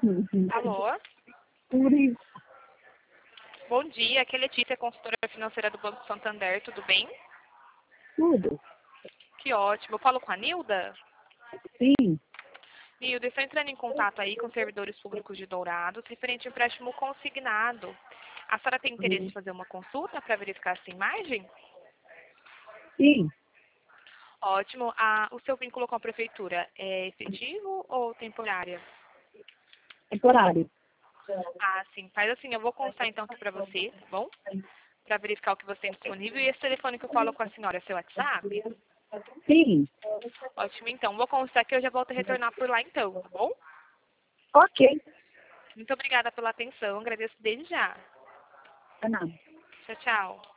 Alô? Por isso, Bom dia, aqui é Letícia, consultora financeira do Banco Santander, tudo bem? tudo. Que ótimo. Eu falo com a Nilda? Sim, Nilda, estou entrando em contato aí com servidores públicos de Dourados, referente ao empréstimo consignado. A senhora tem interesse em fazer uma consulta para verificar essa imagem? sim, Ótimo. O seu vínculo com a prefeitura é efetivo ou temporário? temporário. Ah, sim. Faz assim, eu vou constar então aqui para você, tá bom? Para verificar o que você tem disponível. E esse telefone que eu falo com a senhora é seu WhatsApp? Sim, Ótimo, então. Vou constar que eu já volto a retornar por lá então, tá bom? ok. Muito obrigada pela atenção. Agradeço desde já. É nada. Tchau, tchau.